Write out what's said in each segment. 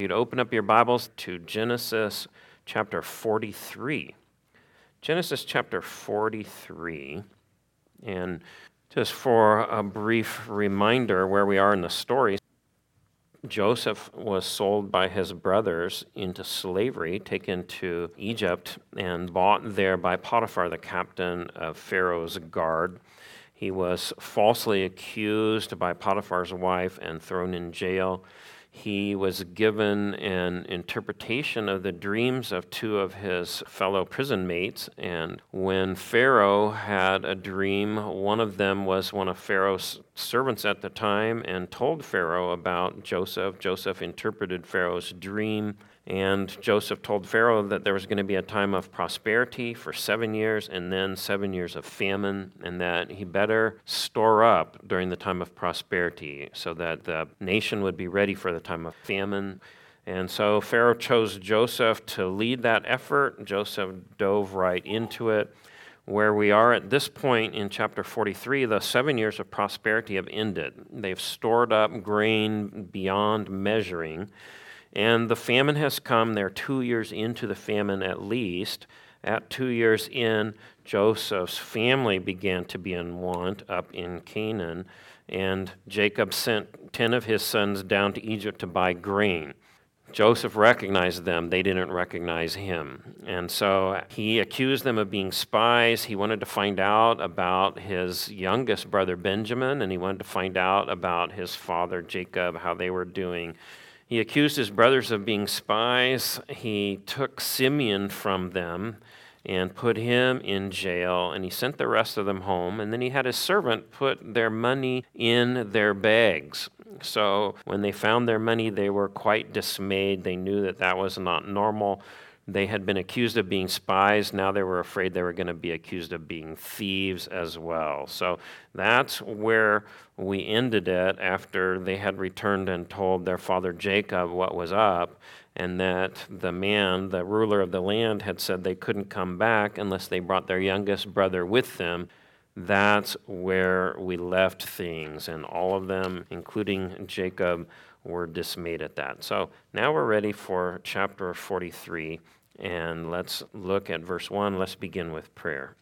You'd open up your Bibles to Genesis chapter 43. Genesis chapter 43. And just for a brief reminder where we are in the story, Joseph was sold by his brothers into slavery, taken to Egypt, and bought there by Potiphar, the captain of Pharaoh's guard. He was falsely accused by Potiphar's wife and thrown in jail. He was given an interpretation of the dreams of two of his fellow prison mates, and when Pharaoh had a dream, one of them was one of Pharaoh's servants at the time and told Pharaoh about Joseph. Joseph interpreted Pharaoh's dream, and Joseph told Pharaoh that there was going to be a time of prosperity for 7 years and then 7 years of famine, and that he better store up during the time of prosperity so that the nation would be ready for the time of famine. And so Pharaoh chose Joseph to lead that effort. Joseph dove right into it. Where we are at this point in chapter 43, the 7 years of prosperity have ended. They've stored up grain beyond measuring. And the famine has come. They're 2 years into the famine at least. At 2 years in, Joseph's family began to be in want up in Canaan, and Jacob sent 10 of his sons down to Egypt to buy grain. Joseph recognized them. They didn't recognize him. And so he accused them of being spies. He wanted to find out about his youngest brother Benjamin, and he wanted to find out about his father Jacob, how they were doing. He accused his brothers of being spies. He took Simeon from them and put him in jail, and he sent the rest of them home. And then he had his servant put their money in their bags. So when they found their money, they were quite dismayed. They knew that that was not normal. They had been accused of being spies. Now they were afraid they were going to be accused of being thieves as well. So that's where we ended it after they had returned and told their father Jacob what was up, and that the man, the ruler of the land, had said they couldn't come back unless they brought their youngest brother with them. That's where we left things, and all of them, including Jacob, were dismayed at that. So now we're ready for chapter 43, and let's look at verse 1. Let's begin with prayer.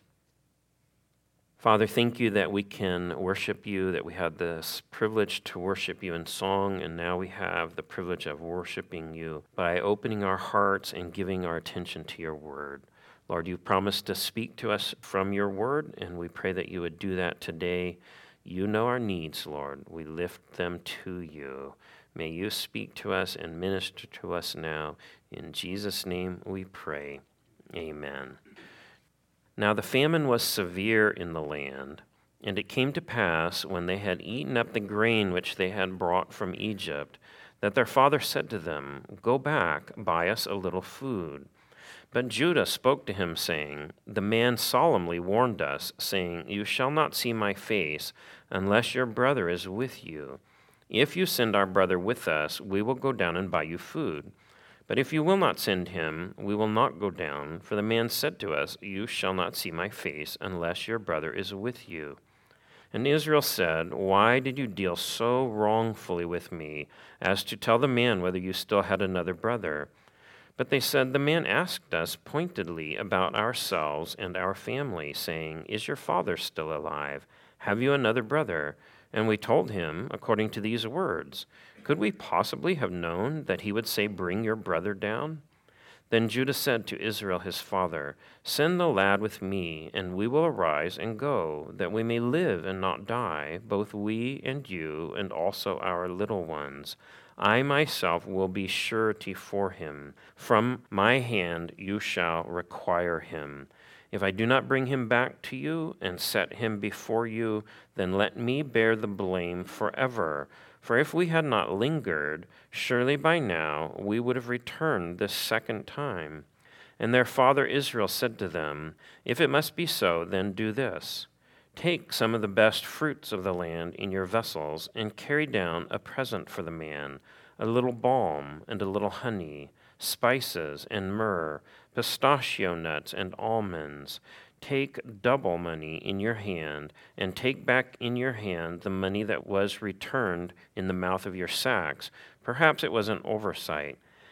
Father, thank you that we can worship you, that we had this privilege to worship you in song, and now we have the privilege of worshiping you by opening our hearts and giving our attention to your word. Lord, you promised to speak to us from your word, and we pray that you would do that today. You know our needs, Lord. We lift them to you. May you speak to us and minister to us now. In Jesus' name we pray. Amen. Now the famine was severe in the land, and it came to pass, when they had eaten up the grain which they had brought from Egypt, that their father said to them, "Go back, buy us a little food." But Judah spoke to him, saying, "The man solemnly warned us, saying, 'You shall not see my face unless your brother is with you. If you send our brother with us, we will go down and buy you food. But if you will not send him, we will not go down. For the man said to us, You shall not see my face unless your brother is with you.' And Israel said, 'Why did you deal so wrongfully with me, as to tell the man whether you still had another brother?' But they said, 'The man asked us pointedly about ourselves and our family, saying, Is your father still alive? Have you another brother?' And we told him according to these words. Could we possibly have known that he would say, 'Bring your brother down'?" Then Judah said to Israel his father, "Send the lad with me, and we will arise and go, that we may live and not die, both we and you, and also our little ones. I myself will be surety for him. From my hand you shall require him. If I do not bring him back to you and set him before you, then let me bear the blame forever. For if we had not lingered, surely by now we would have returned this second time." And their father Israel said to them, "If it must be so, then do this. Take some of the best fruits of the land in your vessels, and carry down a present for the man, a little balm and a little honey, spices and myrrh, pistachio nuts and almonds. Take double money in your hand, and take back in your hand the money that was returned in the mouth of your sacks. Perhaps it was an oversight.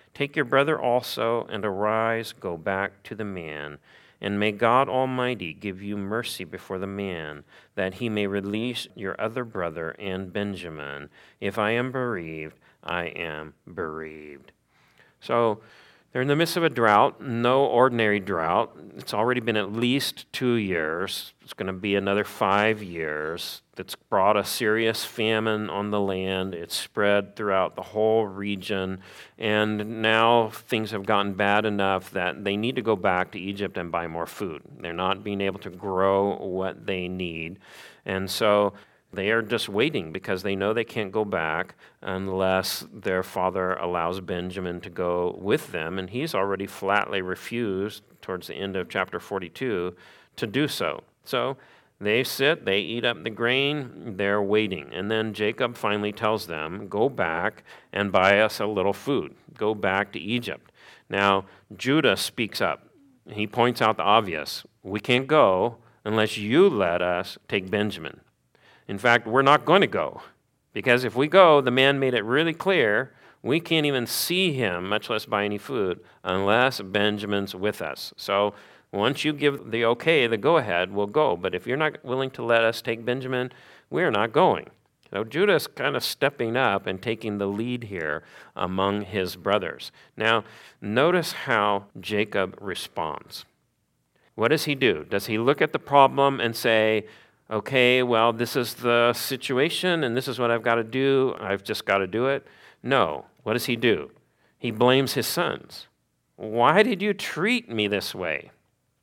Take your brother also, and arise, go back to the man. And may God Almighty give you mercy before the man, that he may release your other brother and Benjamin. If I am bereaved, I am bereaved. So they're in the midst of a drought, no ordinary drought. It's already been at least 2 years. It's going to be another 5 years. That's brought a serious famine on the land. It's spread throughout the whole region. And now things have gotten bad enough that they need to go back to Egypt and buy more food. They're not being able to grow what they need. And so they are just waiting because they know they can't go back unless their father allows Benjamin to go with them. And he's already flatly refused towards the end of chapter 42 to do so. So they sit, they eat up the grain, they're waiting. And then Jacob finally tells them, go back and buy us a little food. Go back to Egypt. Now, Judah speaks up. He points out the obvious. We can't go unless you let us take Benjamin. In fact, we're not going to go, because if we go, the man made it really clear, we can't even see him, much less buy any food, unless Benjamin's with us. So once you give the okay, the go-ahead, we'll go. But if you're not willing to let us take Benjamin, we're not going. So Judah's kind of stepping up and taking the lead here among his brothers. Now, notice how Jacob responds. What does he do? Does he look at the problem and say, okay, well, this is the situation, and this is what I've got to do. I've just got to do it. No. What does he do? He blames his sons. Why did you treat me this way?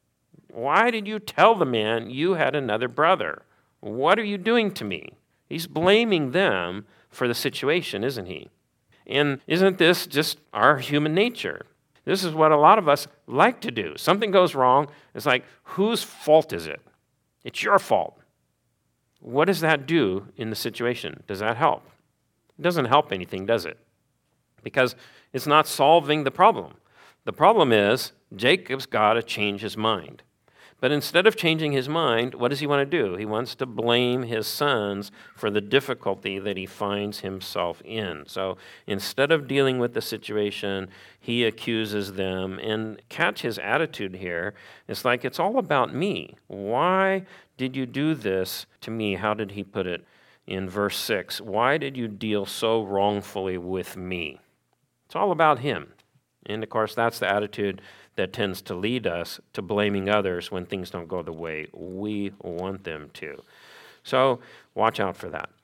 Why did you tell the man you had another brother? What are you doing to me? He's blaming them for the situation, isn't he? And isn't this just our human nature? This is what a lot of us like to do. Something goes wrong. It's like, whose fault is it? It's your fault. What does that do in the situation? Does that help? It doesn't help anything, does it? Because it's not solving the problem. The problem is Jacob's got to change his mind. But instead of changing his mind, what does he want to do? He wants to blame his sons for the difficulty that he finds himself in. So instead of dealing with the situation, he accuses them. And catch his attitude here. It's like, it's all about me. Why did you do this to me? How did he put it in verse 6? Why did you deal so wrongfully with me? It's all about him. And of course, that's the attitude that tends to lead us to blaming others when things don't go the way we want them to. So watch out for that.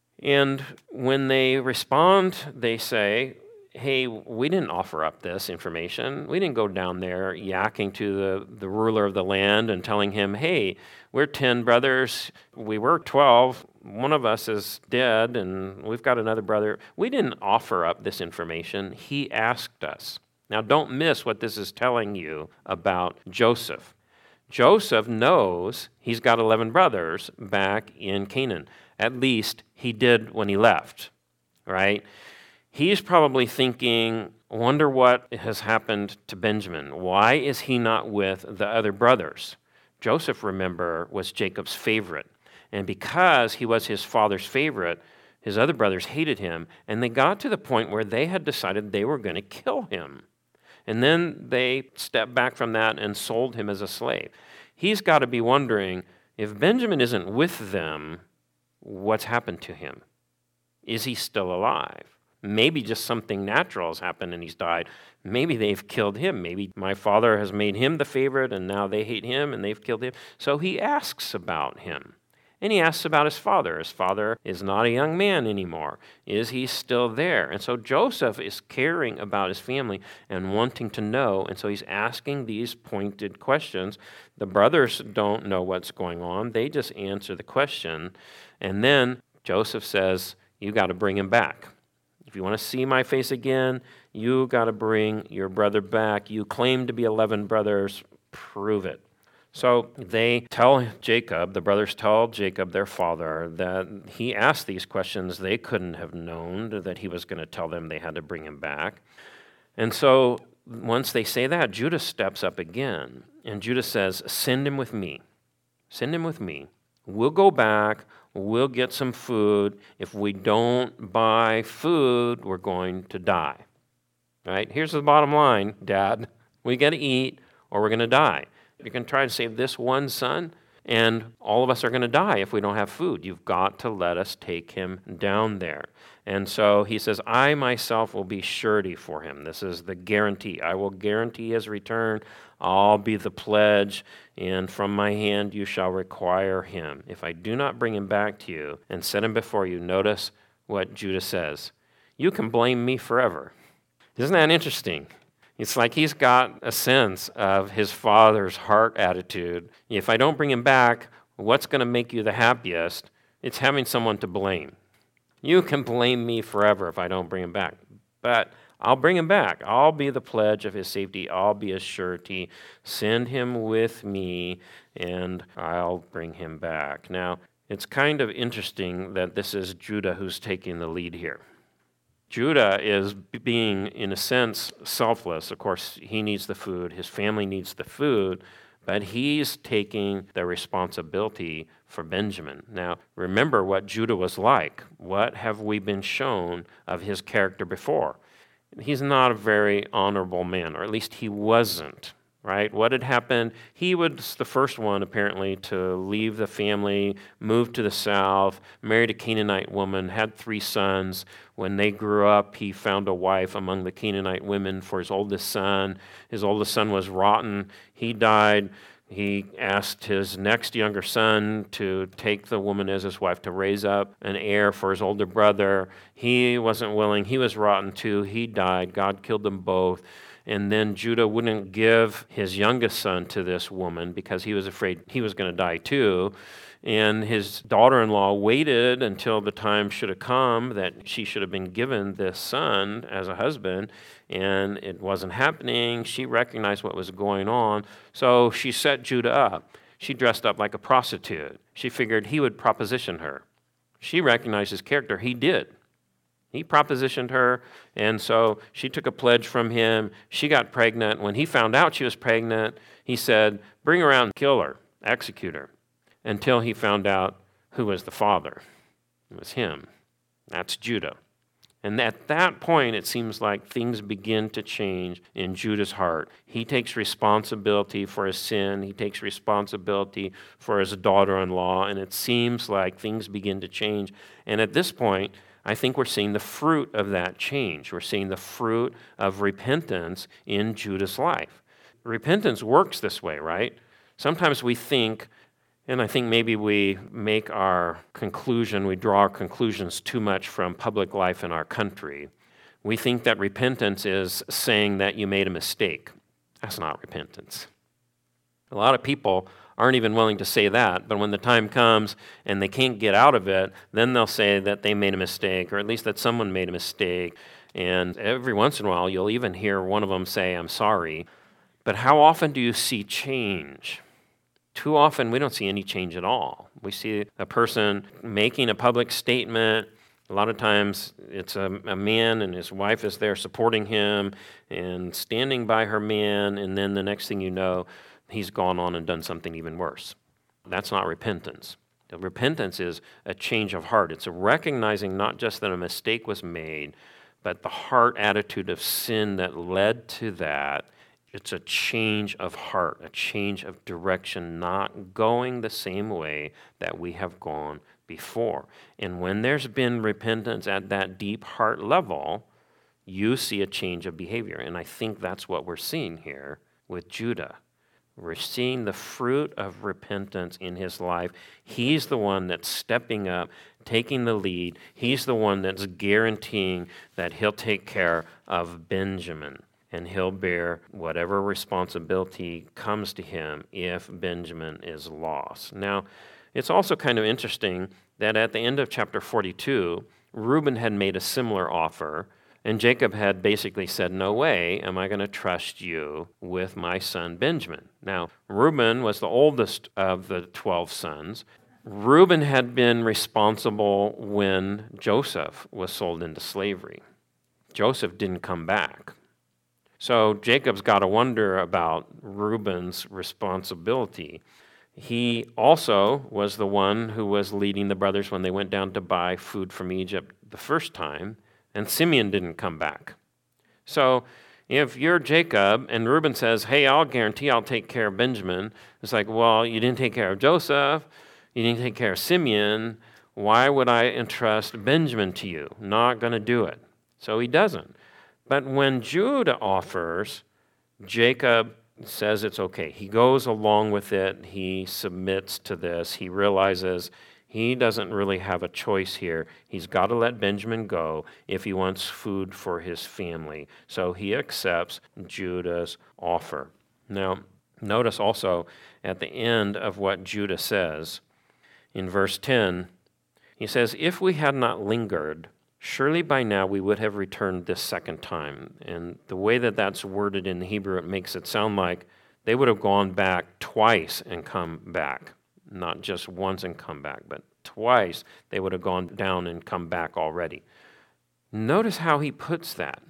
And when they respond, they say, hey, we didn't offer up this information. We didn't go down there yakking to the ruler of the land and telling him, hey, we're 10 brothers. We were 12. One of us is dead, and we've got another brother. We didn't offer up this information. He asked us. Now, don't miss what this is telling you about Joseph. Joseph knows he's got 11 brothers back in Canaan. At least he did when he left, right? He's probably thinking, wonder what has happened to Benjamin. Why is he not with the other brothers? Joseph, remember, was Jacob's favorite. And because he was his father's favorite, his other brothers hated him. And they got to the point where they had decided they were going to kill him. And then they stepped back from that and sold him as a slave. He's got to be wondering, if Benjamin isn't with them, what's happened to him? Is he still alive? Maybe just something natural has happened and he's died. Maybe they've killed him. Maybe my father has made him the favorite and now they hate him and they've killed him. So he asks about him. And he asks about his father. His father is not a young man anymore. Is he still there? And so Joseph is caring about his family and wanting to know. And so he's asking these pointed questions. The brothers don't know what's going on. They just answer the question. And then Joseph says, you got to bring him back. If you want to see my face again, you got to bring your brother back. You claim to be 11 brothers. Prove it. So they tell Jacob, the brothers tell Jacob, their father, that he asked these questions. They couldn't have known that he was going to tell them they had to bring him back. And so once they say that, Judah steps up again. And Judah says, send him with me. Send him with me. We'll go back. We'll get some food. If we don't buy food, we're going to die. right? Here's the bottom line, Dad. We got to eat or we're going to die. You can try to save this one son, and all of us are going to die if we don't have food. You've got to let us take him down there. And so he says, I myself will be surety for him. This is the guarantee. I will guarantee his return. I'll be the pledge, and from my hand you shall require him. If I do not bring him back to you and set him before you, notice what Judah says. You can blame me forever. Isn't that interesting? It's like he's got a sense of his father's heart attitude. If I don't bring him back, what's going to make you the happiest? It's having someone to blame. You can blame me forever if I don't bring him back. But I'll bring him back. I'll be the pledge of his safety. I'll be his surety. Send him with me, and I'll bring him back. Now, it's kind of interesting that this is Judah who's taking the lead here. Judah is being, in a sense, selfless. Of course, he needs the food. His family needs the food. But he's taking the responsibility for Benjamin. Now, remember what Judah was like. What have we been shown of his character before? He's not a very honorable man, or at least he wasn't, right? What had happened? He was the first one, apparently, to leave the family, move to the south, married a Canaanite woman, had 3 sons. When they grew up, he found a wife among the Canaanite women for his oldest son. His oldest son was rotten. He died. He asked his next younger son to take the woman as his wife to raise up an heir for his older brother. He wasn't willing. He was rotten too. He died. God killed them both. And then Judah wouldn't give his youngest son to this woman because he was afraid he was going to die too. And his daughter-in-law waited until the time should have come that she should have been given this son as a husband, and it wasn't happening. She recognized what was going on, so she set Judah up. She dressed up like a prostitute. She figured he would proposition her. She recognized his character. He did. He propositioned her, and so she took a pledge from him. She got pregnant. When he found out she was pregnant, he said, bring her out and kill her, execute her, until he found out who was the father. It was him. That's Judah. And at that point, it seems like things begin to change in Judah's heart. He takes responsibility for his sin. He takes responsibility for his daughter-in-law, and it seems like things begin to change. And at this point, I think we're seeing the fruit of that change. We're seeing the fruit of repentance in Judah's life. Repentance works this way, right? Sometimes we think, and I think maybe we make our conclusion, we draw our conclusions too much from public life in our country. We think that repentance is saying that you made a mistake. That's not repentance. A lot of people aren't even willing to say that, but when the time comes and they can't get out of it, then they'll say that they made a mistake, or at least that someone made a mistake. And every once in a while, you'll even hear one of them say, I'm sorry. But how often do you see change? Too often, we don't see any change at all. We see a person making a public statement. A lot of times, it's a man and his wife is there supporting him and standing by her man, and then the next thing you know, he's gone on and done something even worse. That's not repentance. The repentance is a change of heart. It's a recognizing not just that a mistake was made, but the heart attitude of sin that led to that. It's a change of heart, a change of direction, not going the same way that we have gone before. And when there's been repentance at that deep heart level, you see a change of behavior. And I think that's what we're seeing here with Judah. We're seeing the fruit of repentance in his life. He's the one that's stepping up, taking the lead. He's the one that's guaranteeing that he'll take care of Benjamin, and he'll bear whatever responsibility comes to him if Benjamin is lost. Now, it's also kind of interesting that at the end of chapter 42, Reuben had made a similar offer, and Jacob had basically said, no way am I going to trust you with my son Benjamin. Now, Reuben was the oldest of the 12 sons. Reuben had been responsible when Joseph was sold into slavery. Joseph didn't come back. So Jacob's got to wonder about Reuben's responsibility. He also was the one who was leading the brothers when they went down to buy food from Egypt the first time, and Simeon didn't come back. So if you're Jacob and Reuben says, hey, I'll guarantee I'll take care of Benjamin, it's like, well, you didn't take care of Joseph, you didn't take care of Simeon, why would I entrust Benjamin to you? Not going to do it. So he doesn't. But when Judah offers, Jacob says it's okay. He goes along with it. He submits to this. He realizes he doesn't really have a choice here. He's got to let Benjamin go if he wants food for his family. So he accepts Judah's offer. Now, notice also at the end of what Judah says, in verse 10, he says, if we had not lingered, surely by now we would have returned this second time. And the way that that's worded in the Hebrew, it makes it sound like they would have gone back twice and come back. Not just once and come back, but twice they would have gone down and come back already. Notice how he puts that.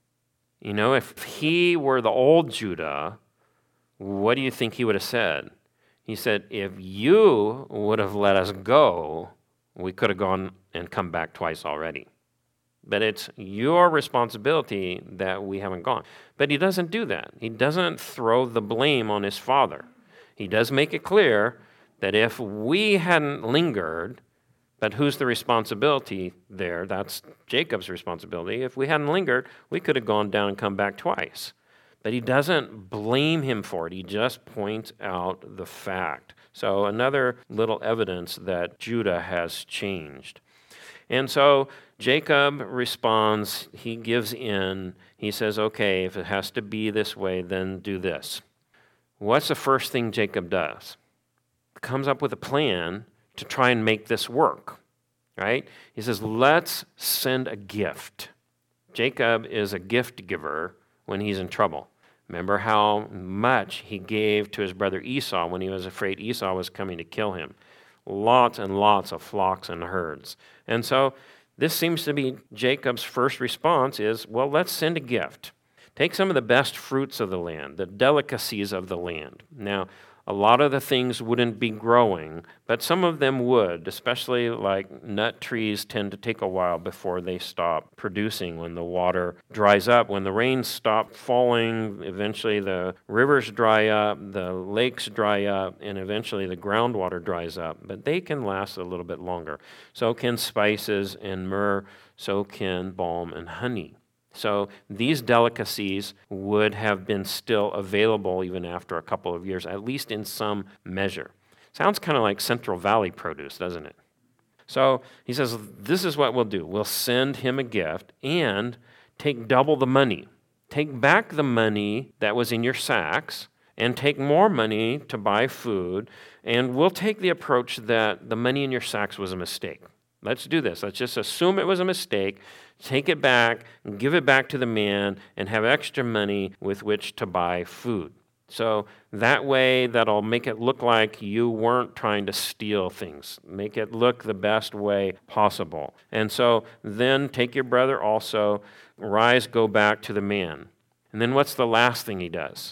You know, if he were the old Judah, what do you think he would have said? He said, if you would have let us go, we could have gone and come back twice already. But it's your responsibility that we haven't gone. But he doesn't do that. He doesn't throw the blame on his father. He does make it clear that if we hadn't lingered, but who's the responsibility there? That's Jacob's responsibility. If we hadn't lingered, we could have gone down and come back twice. But he doesn't blame him for it. He just points out the fact. So another little evidence that Judah has changed. And so Jacob responds, he gives in, he says, okay, if it has to be this way, then do this. What's the first thing Jacob does? Comes up with a plan to try and make this work, right? He says, let's send a gift. Jacob is a gift giver when he's in trouble. Remember how much he gave to his brother Esau when he was afraid Esau was coming to kill him. Lots and lots of flocks and herds. And so this seems to be Jacob's first response is, well, let's send a gift. Take some of the best fruits of the land, the delicacies of the land. Now, a lot of the things wouldn't be growing, but some of them would, especially like nut trees tend to take a while before they stop producing when the water dries up. When the rains stop falling, eventually the rivers dry up, the lakes dry up, and eventually the groundwater dries up. But they can last a little bit longer. So can spices and myrrh, so can balm and honey. So these delicacies would have been still available even after a couple of years, at least in some measure. Sounds kind of like Central Valley produce, doesn't it? So he says, this is what we'll do. We'll send him a gift and take double the money. Take back the money that was in your sacks and take more money to buy food, and we'll take the approach that the money in your sacks was a mistake. Let's do this. Let's just assume it was a mistake, take it back, give it back to the man, and have extra money with which to buy food. So that way, that'll make it look like you weren't trying to steal things. Make it look the best way possible. And so then take your brother also, rise, go back to the man. And then what's the last thing he does?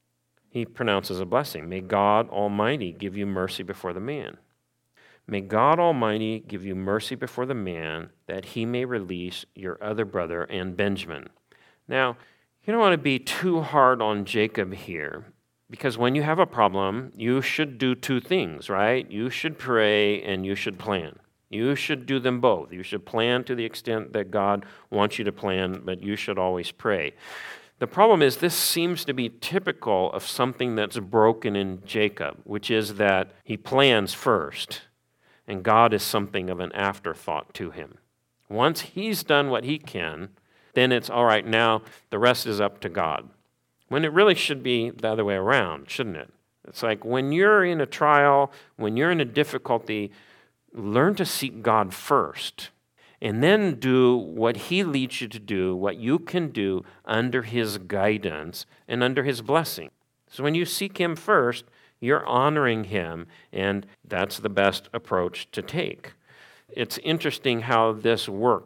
He pronounces a blessing. May God Almighty give you mercy before the man. May God Almighty give you mercy before the man, that he may release your other brother and Benjamin. Now, you don't want to be too hard on Jacob here, because when you have a problem, you should do two things, right? You should pray and you should plan. You should do them both. You should plan to the extent that God wants you to plan, but you should always pray. The problem is this seems to be typical of something that's broken in Jacob, which is that he plans first. And God is something of an afterthought to him. Once he's done what he can, then it's all right, now the rest is up to God. When it really should be the other way around, shouldn't it? It's like when you're in a trial, when you're in a difficulty, learn to seek God first. And then do what he leads you to do, what you can do under his guidance and under his blessing. So when you seek him first, you're honoring him, and that's the best approach to take. It's interesting how this works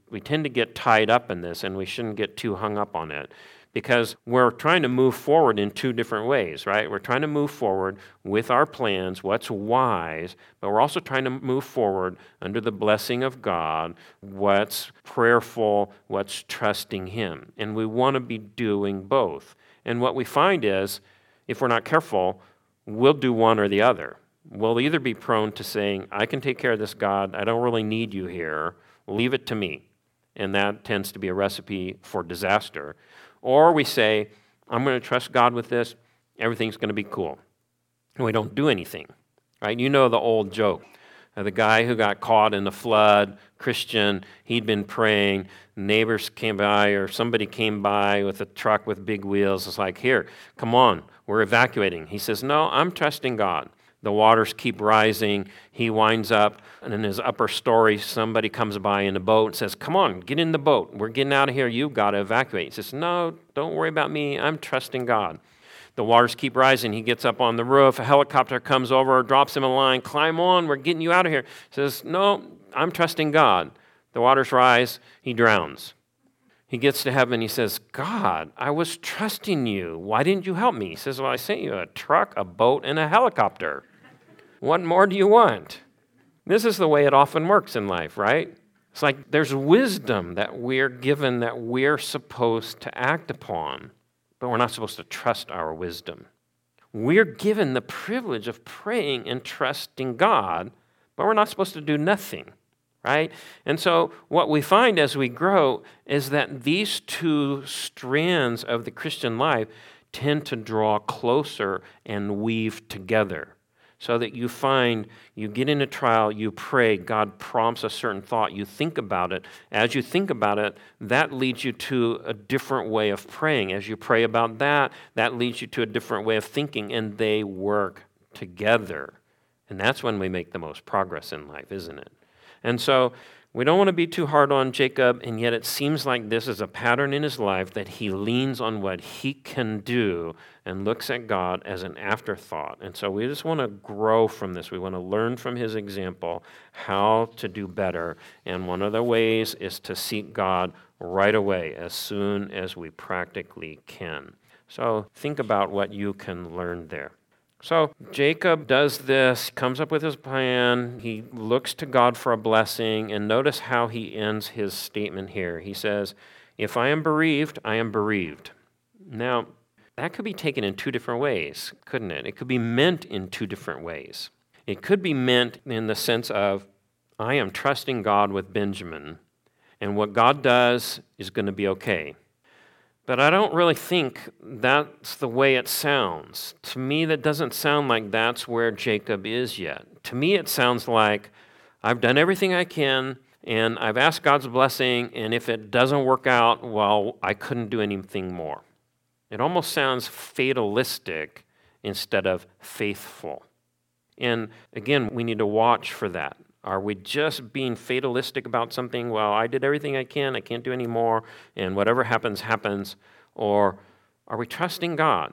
We tend to get tied up in this, and we shouldn't get too hung up on it because we're trying to move forward in two different ways, right? We're trying to move forward with our plans, what's wise, but we're also trying to move forward under the blessing of God, what's prayerful, what's trusting Him. And we want to be doing both. And what we find is, if we're not careful, we'll do one or the other. We'll either be prone to saying, I can take care of this, God, I don't really need you here, leave it to me. And that tends to be a recipe for disaster. Or we say, I'm going to trust God with this, everything's going to be cool. And we don't do anything, right? You know the old joke. The guy who got caught in the flood, Christian, he'd been praying, neighbors came by or somebody came by with a truck with big wheels. It's like, here, come on, we're evacuating. He says, no, I'm trusting God. The waters keep rising. He winds up, and in his upper story, somebody comes by in a boat and says, come on, get in the boat. We're getting out of here. You've got to evacuate. He says, no, don't worry about me. I'm trusting God. The waters keep rising. He gets up on the roof. A helicopter comes over, drops him a line. Climb on. We're getting you out of here. He says, no, I'm trusting God. The waters rise. He drowns. He gets to heaven. He says, God, I was trusting you. Why didn't you help me? He says, well, I sent you a truck, a boat, and a helicopter. What more do you want? This is the way it often works in life, right? It's like there's wisdom that we're given that we're supposed to act upon, but we're not supposed to trust our wisdom. We're given the privilege of praying and trusting God, but we're not supposed to do nothing, right? And so what we find as we grow is that these two strands of the Christian life tend to draw closer and weave together. So that you find, you get in a trial, you pray, God prompts a certain thought, you think about it. As you think about it, that leads you to a different way of praying. As you pray about that, that leads you to a different way of thinking, and they work together. And that's when we make the most progress in life, isn't it? And so we don't want to be too hard on Jacob, and yet it seems like this is a pattern in his life that he leans on what he can do and looks at God as an afterthought. And so we just want to grow from this. We want to learn from his example how to do better. And one of the ways is to seek God right away as soon as we practically can. So think about what you can learn there. So Jacob does this, comes up with his plan, he looks to God for a blessing, and notice how he ends his statement here. He says, if I am bereaved, I am bereaved. Now, that could be taken in two different ways, couldn't it? It could be meant in two different ways. It could be meant in the sense of, I am trusting God with Benjamin, and what God does is going to be okay. But I don't really think that's the way it sounds. To me, that doesn't sound like that's where Jacob is yet. To me, it sounds like I've done everything I can, and I've asked God's blessing, and if it doesn't work out, well, I couldn't do anything more. It almost sounds fatalistic instead of faithful. And again, we need to watch for that. Are we just being fatalistic about something? Well, I did everything I can't do any more, and whatever happens, happens. Or are we trusting God?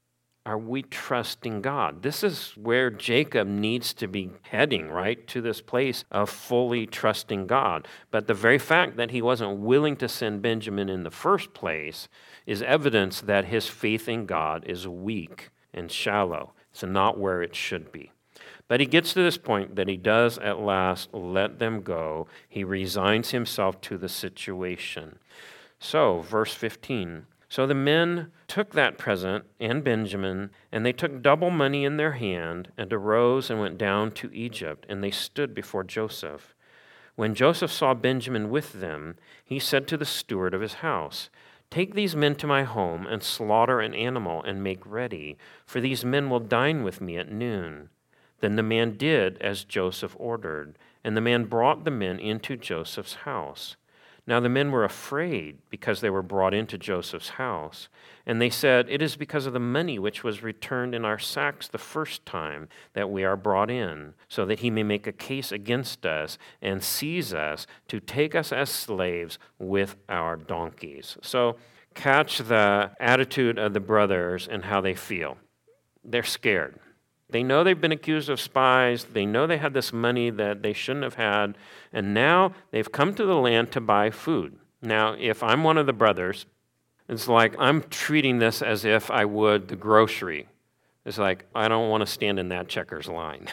Are we trusting God? This is where Jacob needs to be heading, right? To this place of fully trusting God. But the very fact that he wasn't willing to send Benjamin in the first place is evidence that his faith in God is weak and shallow. It's not where it should be. But he gets to this point that he does at last let them go. He resigns himself to the situation. So, verse 15. So the men took that present and Benjamin, and they took double money in their hand, and arose and went down to Egypt, and they stood before Joseph. When Joseph saw Benjamin with them, he said to the steward of his house, take these men to my home, and slaughter an animal, and make ready, for these men will dine with me at noon. Then the man did as Joseph ordered, and the man brought the men into Joseph's house. Now the men were afraid because they were brought into Joseph's house. And they said, it is because of the money which was returned in our sacks the first time that we are brought in, so that he may make a case against us and seize us to take us as slaves with our donkeys. So catch the attitude of the brothers and how they feel. They're scared. They know they've been accused of spies. They know they had this money that they shouldn't have had. And now they've come to the land to buy food. Now, if I'm one of the brothers, it's like I'm treating this as if I would the grocery. It's like, I don't want to stand in that Checkers line.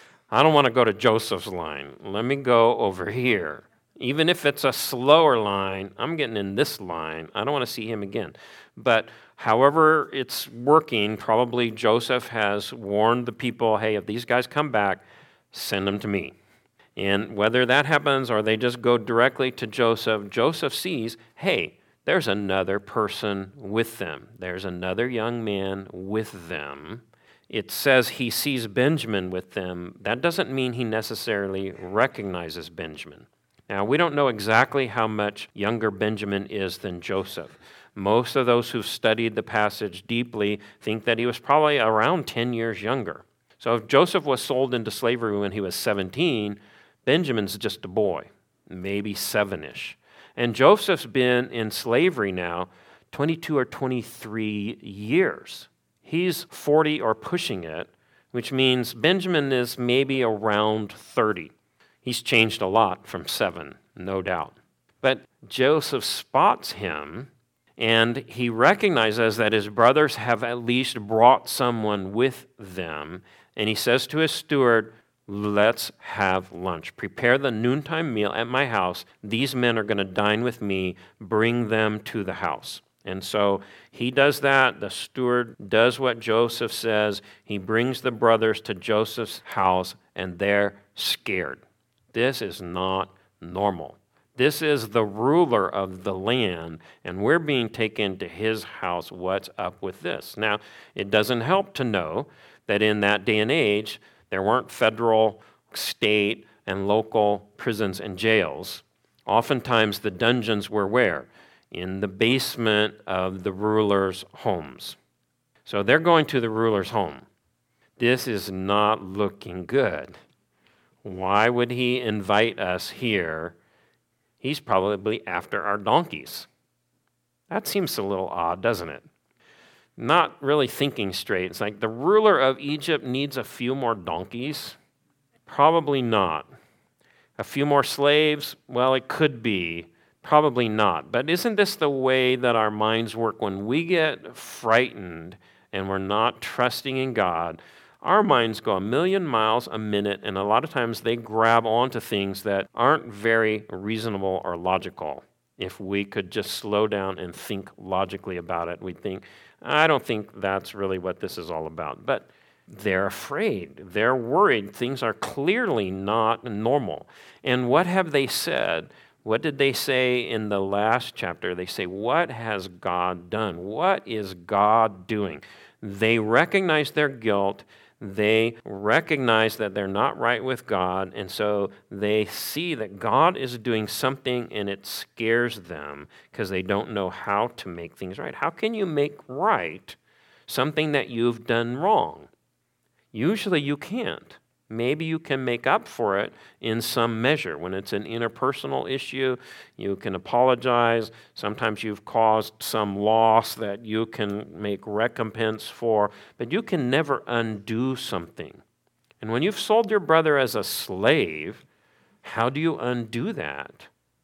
I don't want to go to Joseph's line. Let me go over here. Even if it's a slower line, I'm getting in this line. I don't want to see him again. But however it's working, probably Joseph has warned the people, hey, if these guys come back, send them to me. And whether that happens or they just go directly to Joseph, Joseph sees, hey, there's another person with them. There's another young man with them. It says he sees Benjamin with them. That doesn't mean he necessarily recognizes Benjamin. Now, we don't know exactly how much younger Benjamin is than Joseph. Most of those who've studied the passage deeply think that he was probably around 10 years younger. So if Joseph was sold into slavery when he was 17, Benjamin's just a boy, maybe 7-ish. And Joseph's been in slavery now 22 or 23 years. He's 40 or pushing it, which means Benjamin is maybe around 30. He's changed a lot from 7, no doubt. But Joseph spots him, and he recognizes that his brothers have at least brought someone with them, and he says to his steward, let's have lunch. Prepare the noontime meal at my house. These men are going to dine with me. Bring them to the house. And so he does that. The steward does what Joseph says. He brings the brothers to Joseph's house, and they're scared. This is not normal. This is the ruler of the land, and we're being taken to his house. What's up with this? Now, it doesn't help to know that in that day and age, there weren't federal, state, and local prisons and jails. Oftentimes, the dungeons were where? In the basement of the ruler's homes. So they're going to the ruler's home. This is not looking good. Why would he invite us here? He's probably after our donkeys. That seems a little odd, doesn't it? Not really thinking straight. It's like the ruler of Egypt needs a few more donkeys? Probably not. A few more slaves? Well, it could be. Probably not. But isn't this the way that our minds work? When we get frightened and we're not trusting in God, our minds go a million miles a minute, and a lot of times they grab onto things that aren't very reasonable or logical. If we could just slow down and think logically about it, we'd think, I don't think that's really what this is all about. But they're afraid. They're worried. Things are clearly not normal. And what have they said? What did they say in the last chapter? They say, what has God done? What is God doing? They recognize their guilt. They recognize that they're not right with God, and so they see that God is doing something, and it scares them because they don't know how to make things right. How can you make right something that you've done wrong? Usually you can't. Maybe you can make up for it in some measure. When it's an interpersonal issue, you can apologize. Sometimes you've caused some loss that you can make recompense for, but you can never undo something. And when you've sold your brother as a slave, how do you undo that?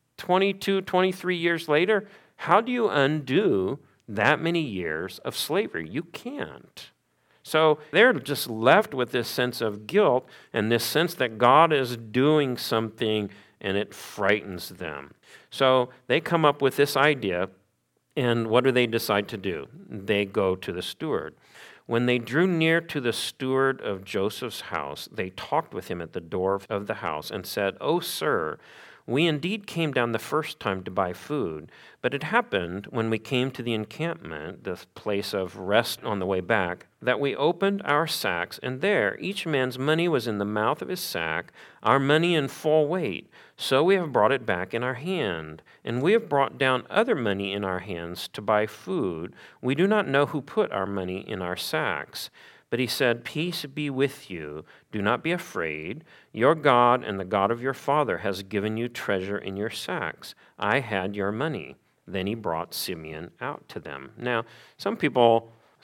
22, 23 years later, how do you undo that many years of slavery? You can't. So they're just left with this sense of guilt and this sense that God is doing something, and it frightens them. So they come up with this idea, and what do they decide to do? They go to the steward. When they drew near to the steward of Joseph's house, they talked with him at the door of the house and said, "O sir, we indeed came down the first time to buy food, but it happened when we came to the encampment, the place of rest on the way back, that we opened our sacks, and there each man's money was in the mouth of his sack, our money in full weight. So we have brought it back in our hand, and we have brought down other money in our hands to buy food. We do not know who put our money in our sacks." But he said, "Peace be with you. Do not be afraid. Your God and the God of your father has given you treasure in your sacks. I had your money." Then he brought Simeon out to them. Now, some people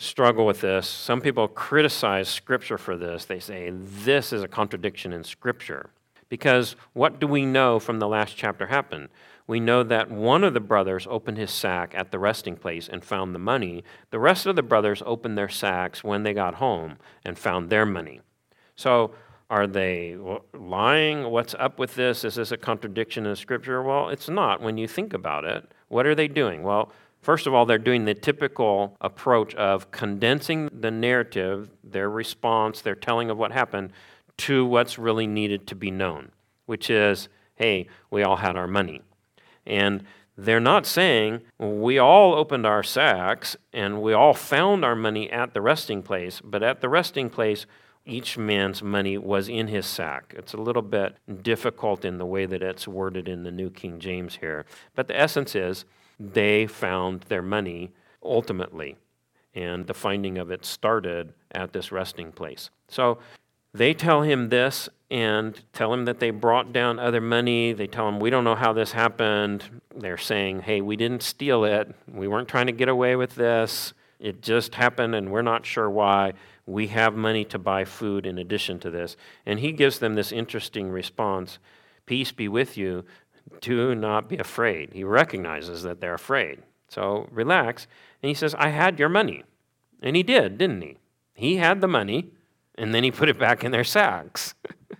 struggle with this. Some people criticize Scripture for this. They say this is a contradiction in Scripture. Because what do we know from the last chapter happened? We know that one of the brothers opened his sack at the resting place and found the money. The rest of the brothers opened their sacks when they got home and found their money. So are they lying? What's up with this? Is this a contradiction in Scripture? Well, it's not when you think about it. What are they doing? Well, first of all, they're doing the typical approach of condensing the narrative, their response, their telling of what happened, to what's really needed to be known, which is, hey, we all had our money. And they're not saying, we all opened our sacks and we all found our money at the resting place, but at the resting place, each man's money was in his sack. It's a little bit difficult in the way that it's worded in the New King James here. But the essence is, they found their money ultimately, and the finding of it started at this resting place. So they tell him this and tell him that they brought down other money. They tell him, we don't know how this happened. They're saying, hey, we didn't steal it. We weren't trying to get away with this. It just happened and we're not sure why. We have money to buy food in addition to this. And he gives them this interesting response, peace be with you, do not be afraid. He recognizes that they're afraid. So relax. And he says, I had your money. And he did, didn't he? He had the money, and then he put it back in their sacks.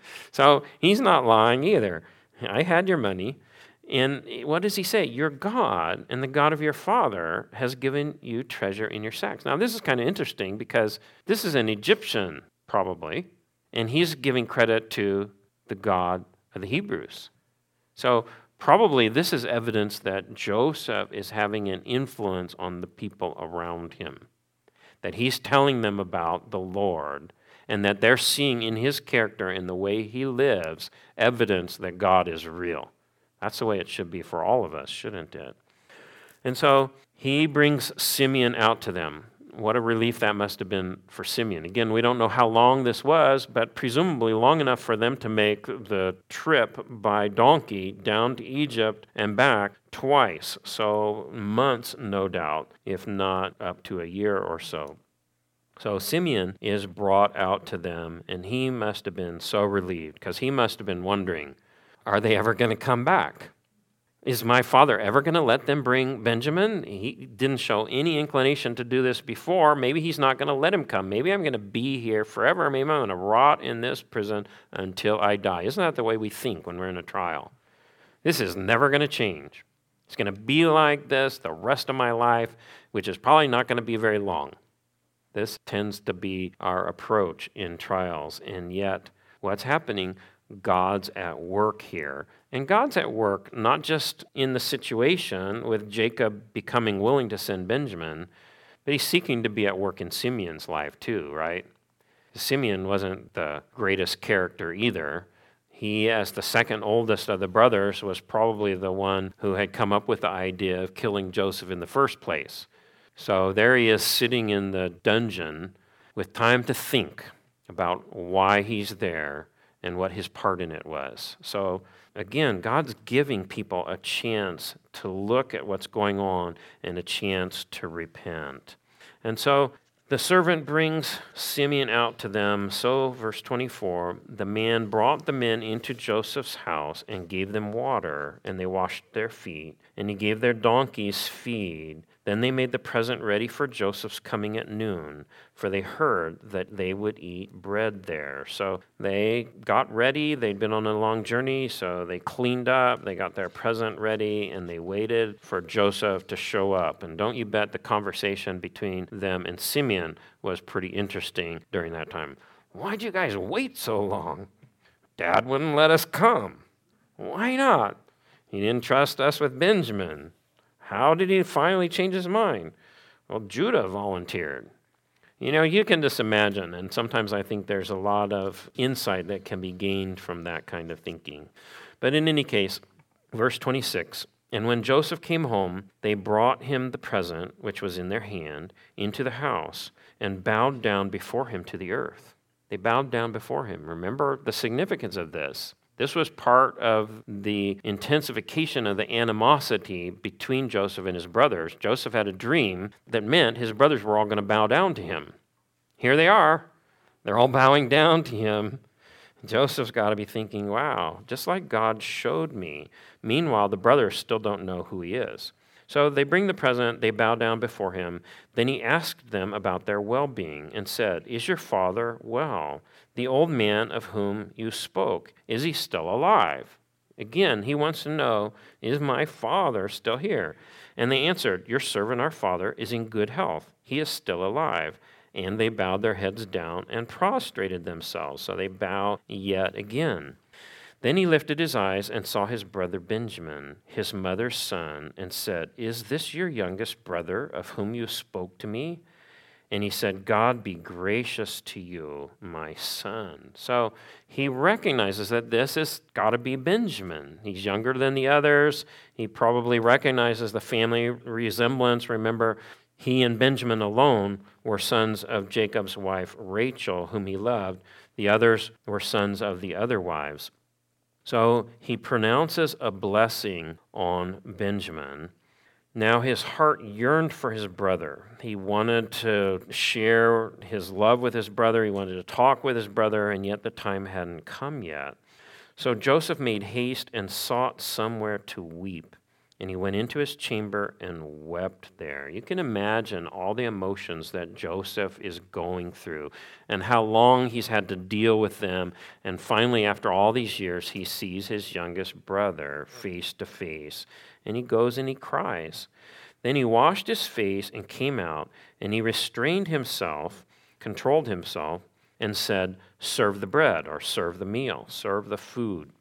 So he's not lying either. I had your money. And what does he say? Your God and the God of your father has given you treasure in your sacks. Now, this is kind of interesting because this is an Egyptian, probably, and he's giving credit to the God of the Hebrews. So probably this is evidence that Joseph is having an influence on the people around him, that he's telling them about the Lord, and that they're seeing in his character and the way he lives evidence that God is real. That's the way it should be for all of us, shouldn't it? And so he brings Simeon out to them. What a relief that must have been for Simeon. Again, we don't know how long this was, but presumably long enough for them to make the trip by donkey down to Egypt and back twice. So months, no doubt, if not up to a year or so. So Simeon is brought out to them, and he must have been so relieved because he must have been wondering, are they ever going to come back? Is my father ever going to let them bring Benjamin? He didn't show any inclination to do this before. Maybe he's not going to let him come. Maybe I'm going to be here forever. Maybe I'm going to rot in this prison until I die. Isn't that the way we think when we're in a trial? This is never going to change. It's going to be like this the rest of my life, which is probably not going to be very long. This tends to be our approach in trials. And yet, what's happening? God's at work here. And God's at work not just in the situation with Jacob becoming willing to send Benjamin, but he's seeking to be at work in Simeon's life too, right? Simeon wasn't the greatest character either. He, as the second oldest of the brothers, was probably the one who had come up with the idea of killing Joseph in the first place. So there he is sitting in the dungeon with time to think about why he's there and what his part in it was. So again, God's giving people a chance to look at what's going on and a chance to repent. And so the servant brings Simeon out to them. So, verse 24, the man brought the men into Joseph's house and gave them water, and they washed their feet, and he gave their donkeys feed. Then they made the present ready for Joseph's coming at noon, for they heard that they would eat bread there. So they got ready. They'd been on a long journey, so they cleaned up. They got their present ready, and they waited for Joseph to show up. And don't you bet the conversation between them and Simeon was pretty interesting during that time. Why'd you guys wait so long? Dad wouldn't let us come. Why not? He didn't trust us with Benjamin. How did he finally change his mind? Well, Judah volunteered. You know, you can just imagine, and sometimes I think there's a lot of insight that can be gained from that kind of thinking. But in any case, verse 26, and when Joseph came home, they brought him the present, which was in their hand, into the house, and bowed down before him to the earth. They bowed down before him. Remember the significance of this. This was part of the intensification of the animosity between Joseph and his brothers. Joseph had a dream that meant his brothers were all going to bow down to him. Here they are. They're all bowing down to him. Joseph's got to be thinking, wow, just like God showed me. Meanwhile, the brothers still don't know who he is. So they bring the present, they bow down before him. Then he asked them about their well-being and said, "Is your father well? The old man of whom you spoke, is he still alive?" Again, he wants to know, is my father still here? And they answered, "Your servant, our father, is in good health. He is still alive." And they bowed their heads down and prostrated themselves. So they bow yet again. Then he lifted his eyes and saw his brother Benjamin, his mother's son, and said, "Is this your youngest brother of whom you spoke to me?" And he said, "God be gracious to you, my son." So he recognizes that this has got to be Benjamin. He's younger than the others. He probably recognizes the family resemblance. Remember, he and Benjamin alone were sons of Jacob's wife, Rachel, whom he loved. The others were sons of the other wives. So he pronounces a blessing on Benjamin. Now his heart yearned for his brother. He wanted to share his love with his brother. He wanted to talk with his brother, and yet the time hadn't come yet. So Joseph made haste and sought somewhere to weep. And he went into his chamber and wept there. You can imagine all the emotions that Joseph is going through and how long he's had to deal with them. And finally, after all these years, he sees his youngest brother face to face. And he goes and he cries. Then he washed his face and came out, and he restrained himself, controlled himself, and said, "Serve the bread," or serve the meal, serve the food.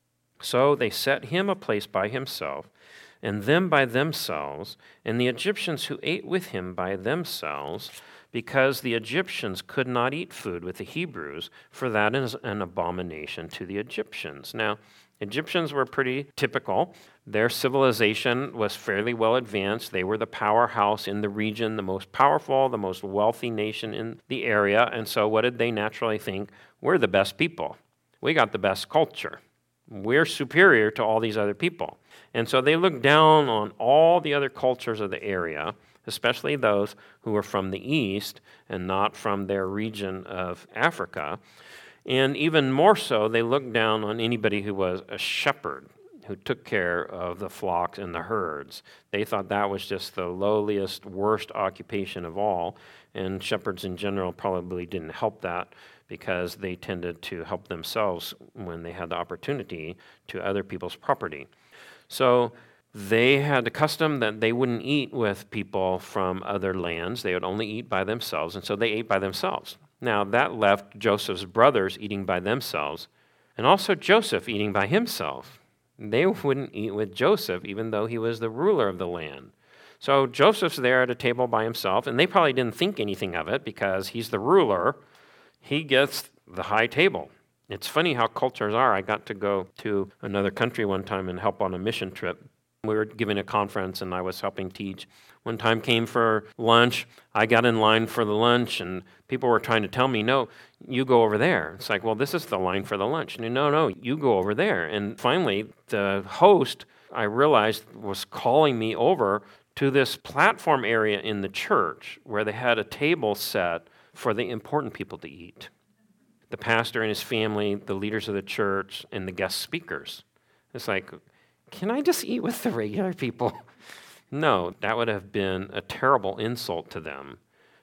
So they set him a place by himself, and them by themselves, and the Egyptians who ate with him by themselves, because the Egyptians could not eat food with the Hebrews, for that is an abomination to the Egyptians. Now, Egyptians were pretty typical. Their civilization was fairly well advanced. They were the powerhouse in the region, the most powerful, the most wealthy nation in the area. And so what did they naturally think? We're the best people. We got the best culture. We're superior to all these other people. And so they looked down on all the other cultures of the area, especially those who were from the east and not from their region of Africa. And even more so, they looked down on anybody who was a shepherd, who took care of the flocks and the herds. They thought that was just the lowliest, worst occupation of all. And shepherds in general probably didn't help that, because they tended to help themselves when they had the opportunity to other people's property. So they had a custom that they wouldn't eat with people from other lands. They would only eat by themselves, and so they ate by themselves. Now, that left Joseph's brothers eating by themselves, and also Joseph eating by himself. They wouldn't eat with Joseph, even though he was the ruler of the land. So Joseph's there at a table by himself, and they probably didn't think anything of it because he's the ruler. He gets the high table. It's funny how cultures are. I got to go to another country one time and help on a mission trip. We were giving a conference and I was helping teach. When time came for lunch, I got in line for the lunch and people were trying to tell me, "No, you go over there." It's like, well, this is the line for the lunch. And no, you go over there. And finally, the host, I realized, was calling me over to this platform area in the church where they had a table set for the important people to eat. The pastor and his family, the leaders of the church, and the guest speakers. It's like, can I just eat with the regular people? No, that would have been a terrible insult to them.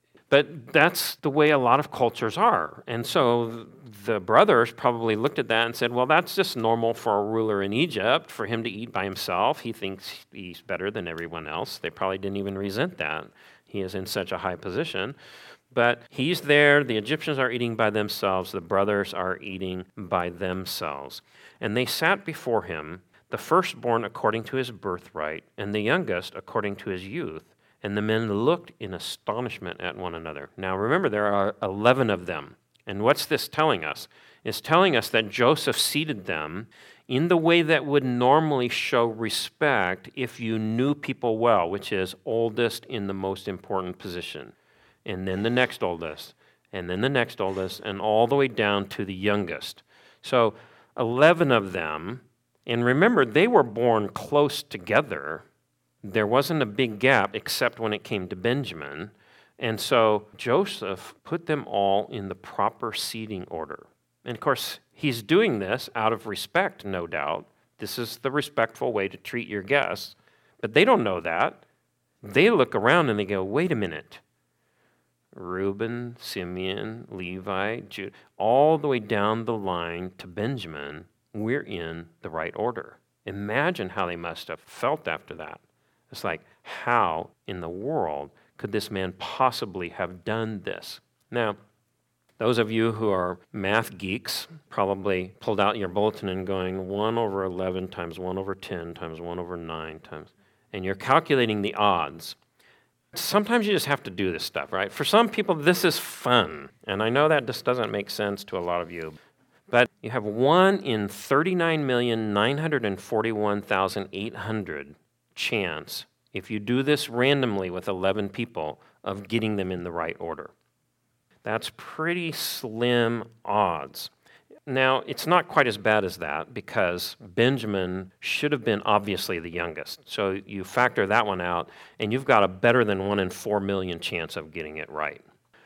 But that's the way a lot of cultures are. And so the brothers probably looked at that and said, well, that's just normal for a ruler in Egypt, for him to eat by himself. He thinks he's better than everyone else. They probably didn't even resent that. He is in such a high position. But he's there, the Egyptians are eating by themselves, the brothers are eating by themselves. And they sat before him, the firstborn according to his birthright, and the youngest according to his youth. And the men looked in astonishment at one another. Now remember, there are 11 of them. And what's this telling us? It's telling us that Joseph seated them in the way that would normally show respect if you knew people well, which is oldest in the most important position. And then the next oldest, and then the next oldest, and all the way down to the youngest. So 11 of them, and remember, they were born close together. There wasn't a big gap except when it came to Benjamin. And so Joseph put them all in the proper seating order. And of course, he's doing this out of respect, no doubt. This is the respectful way to treat your guests. But they don't know that. They look around and they go, wait a minute. Reuben, Simeon, Levi, Judah, all the way down the line to Benjamin, we're in the right order. Imagine how they must have felt after that. It's like, how in the world could this man possibly have done this? Now, those of you who are math geeks probably pulled out your bulletin and going 1 over 11 times 1 over 10 times 1 over 9 times, and you're calculating the odds. Sometimes you just have to do this stuff, right? For some people, this is fun. And I know that just doesn't make sense to a lot of you. But you have 1 in 39,941,800 chance, if you do this randomly with 11 people, of getting them in the right order. That's pretty slim odds. Now, it's not quite as bad as that because Benjamin should have been obviously the youngest. So you factor that one out, and you've got a better than 1 in 4 million chance of getting it right.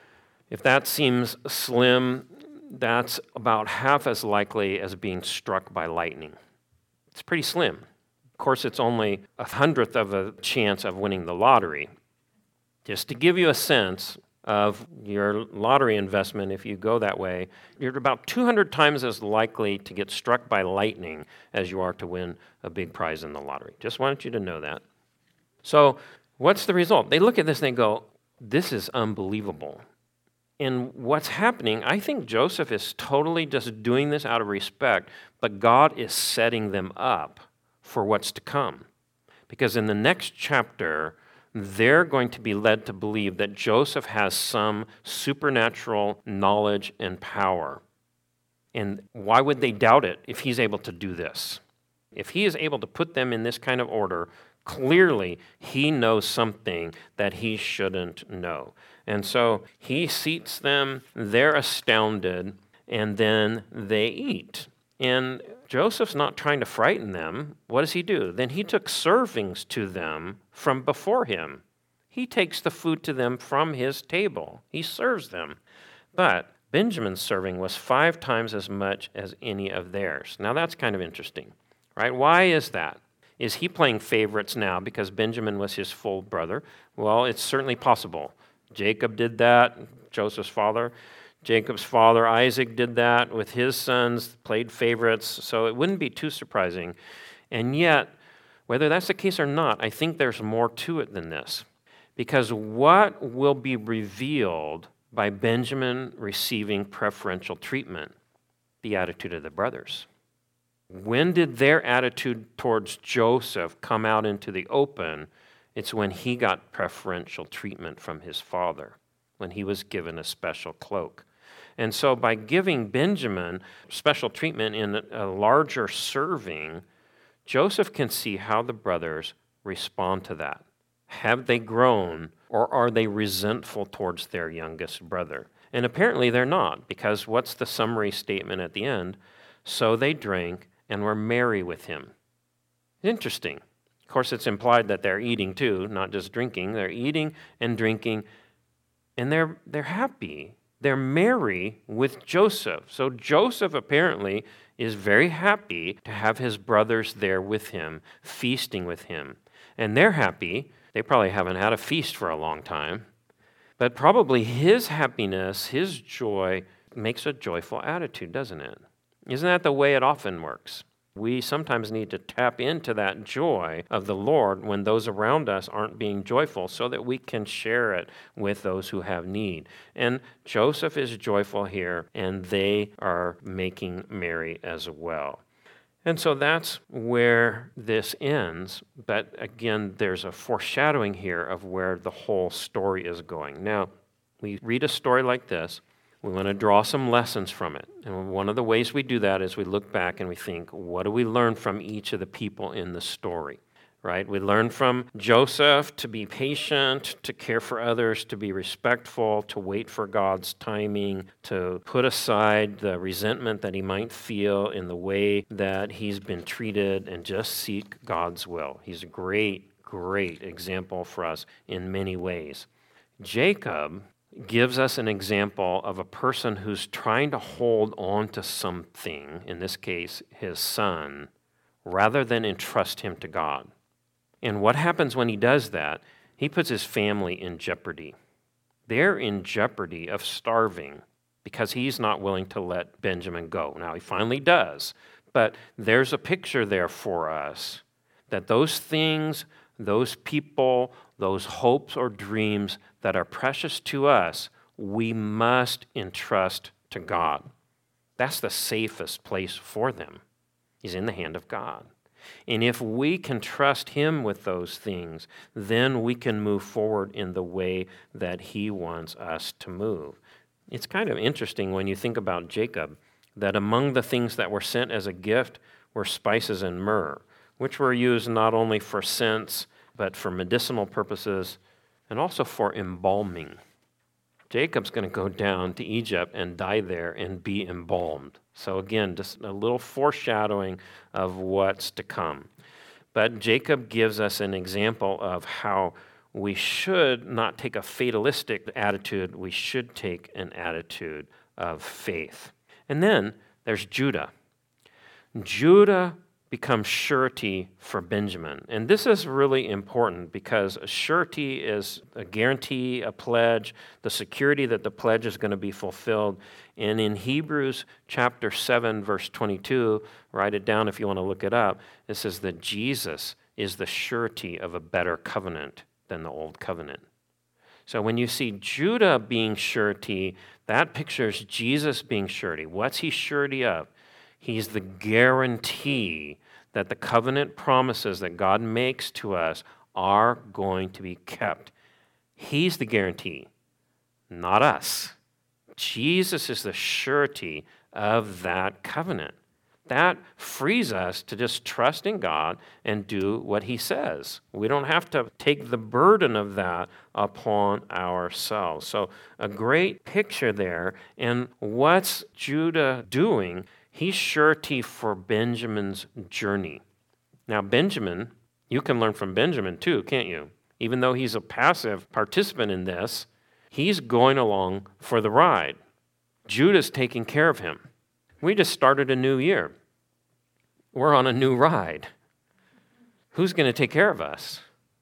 If that seems slim, that's about half as likely as being struck by lightning. It's pretty slim. Of course, it's only 1/100th of a chance of winning the lottery. Just to give you a sense of your lottery investment, if you go that way, you're about 200 times as likely to get struck by lightning as you are to win a big prize in the lottery. Just wanted you to know that. So what's the result? They look at this and they go, this is unbelievable. And what's happening, I think Joseph is totally just doing this out of respect, but God is setting them up for what's to come. Because in the next chapter, they're going to be led to believe that Joseph has some supernatural knowledge and power. And why would they doubt it if he's able to do this? If he is able to put them in this kind of order, clearly he knows something that he shouldn't know. And so he seats them, they're astounded, and then they eat. And Joseph's not trying to frighten them. What does he do? Then he took servings to them from before him. He takes the food to them from his table. He serves them. But Benjamin's serving was 5 times as much as any of theirs. Now that's kind of interesting, right? Why is that? Is he playing favorites now because Benjamin was his full brother? Well, it's certainly possible. Jacob did that, Joseph's father. Jacob's father, Isaac, did that with his sons, played favorites, so it wouldn't be too surprising. And yet, whether that's the case or not, I think there's more to it than this. Because what will be revealed by Benjamin receiving preferential treatment? The attitude of the brothers. When did their attitude towards Joseph come out into the open? It's when he got preferential treatment from his father, when he was given a special cloak. And so by giving Benjamin special treatment in a larger serving, Joseph can see how the brothers respond to that. Have they grown, or are they resentful towards their youngest brother? And apparently they're not, because what's the summary statement at the end? So they drank and were merry with him. Interesting. Of course, it's implied that they're eating too, not just drinking. They're eating and drinking, and they're happy. They're merry with Joseph. So Joseph apparently is very happy to have his brothers there with him, feasting with him. And they're happy. They probably haven't had a feast for a long time. But probably his happiness, his joy, makes a joyful attitude, doesn't it? Isn't that the way it often works? We sometimes need to tap into that joy of the Lord when those around us aren't being joyful so that we can share it with those who have need. And Joseph is joyful here, and they are making merry as well. And so that's where this ends. But again, there's a foreshadowing here of where the whole story is going. Now, we read a story like this. We want to draw some lessons from it. And one of the ways we do that is we look back and we think, what do we learn from each of the people in the story? right? We learn from Joseph to be patient, to care for others, to be respectful, to wait for God's timing, to put aside the resentment that he might feel in the way that he's been treated and just seek God's will. He's a great example for us in many ways. Jacob gives us an example of a person who's trying to hold on to something, in this case, his son, rather than entrust him to God. And what happens when he does that? He puts his family in jeopardy. They're in jeopardy of starving because he's not willing to let Benjamin go. Now, he finally does, but there's a picture there for us that those things, those people, those hopes or dreams that are precious to us, we must entrust to God. That's the safest place for them, is in the hand of God. And if we can trust him with those things, then we can move forward in the way that he wants us to move. It's kind of interesting when you think about Jacob, that among the things that were sent as a gift were spices and myrrh, which were used not only for scents, but for medicinal purposes and also for embalming. Jacob's going to go down to Egypt and die there and be embalmed. So again, just a little foreshadowing of what's to come. But Jacob gives us an example of how we should not take a fatalistic attitude. We should take an attitude of faith. And then there's Judah. Judah becomes surety for Benjamin. And this is really important because a surety is a guarantee, a pledge, the security that the pledge is going to be fulfilled. And in Hebrews chapter 7, verse 22, write it down if you want to look it up, it says that Jesus is the surety of a better covenant than the old covenant. So when you see Judah being surety, that pictures Jesus being surety. What's he surety of? He's the guarantee that the covenant promises that God makes to us are going to be kept. He's the guarantee, not us. Jesus is the surety of that covenant. That frees us to just trust in God and do what he says. We don't have to take the burden of that upon ourselves. So a great picture there. And what's Judah doing? He's surety for Benjamin's journey. Now, Benjamin, you can learn from Benjamin too, can't you? Even though he's a passive participant in this, he's going along for the ride. Judah's taking care of him. We just started a new year. We're on a new ride. Who's going to take care of us?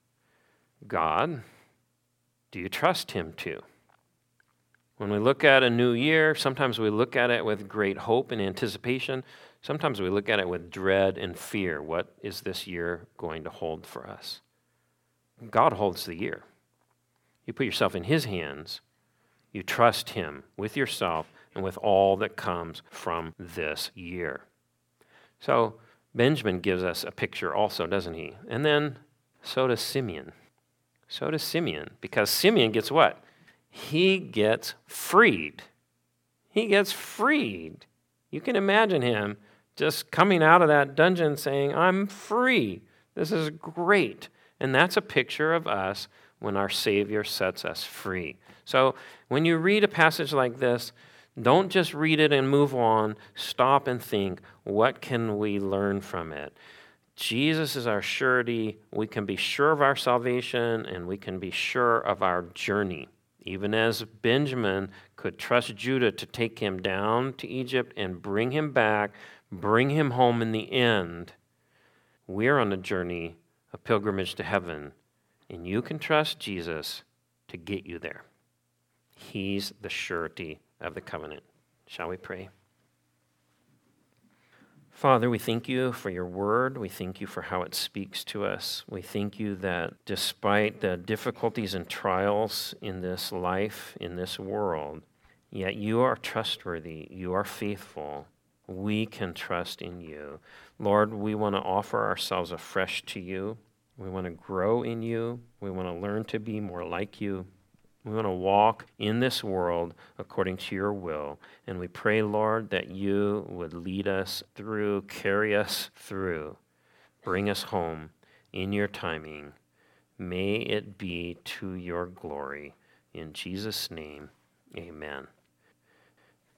God. Do you trust him to? When we look at a new year, sometimes we look at it with great hope and anticipation. Sometimes we look at it with dread and fear. What is this year going to hold for us? God holds the year. You put yourself in his hands. You trust him with yourself and with all that comes from this year. So Benjamin gives us a picture also, doesn't he? And then so does Simeon. So does Simeon, because Simeon gets what? He gets freed. He gets freed. You can imagine him just coming out of that dungeon saying, I'm free. This is great. And that's a picture of us when our Savior sets us free. So when you read a passage like this, don't just read it and move on. Stop and think, what can we learn from it? Jesus is our surety. We can be sure of our salvation, and we can be sure of our journey. Even as Benjamin could trust Judah to take him down to Egypt and bring him back, bring him home in the end, we're on a journey, a pilgrimage to heaven, and you can trust Jesus to get you there. He's the surety of the covenant. Shall we pray? Father, we thank you for your word. We thank you for how it speaks to us. We thank you that despite the difficulties and trials in this life, in this world, yet you are trustworthy, you are faithful. We can trust in you. Lord, we want to offer ourselves afresh to you. We want to grow in you. We want to learn to be more like you. We want to walk in this world according to your will. And we pray, Lord, that you would lead us through, carry us through, bring us home, in your timing. May it be to your glory. In Jesus' name, amen.